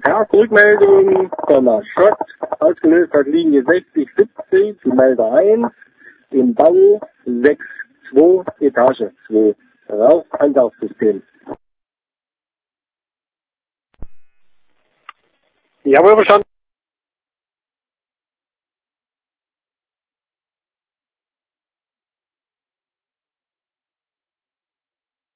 Tag, Rückmeldung, Schrott, ausgelöst hat Linie 6070, die Melder 1, im Bau 6-2, Etage 2, Rauchansaugssystem. Jawohl, verstanden.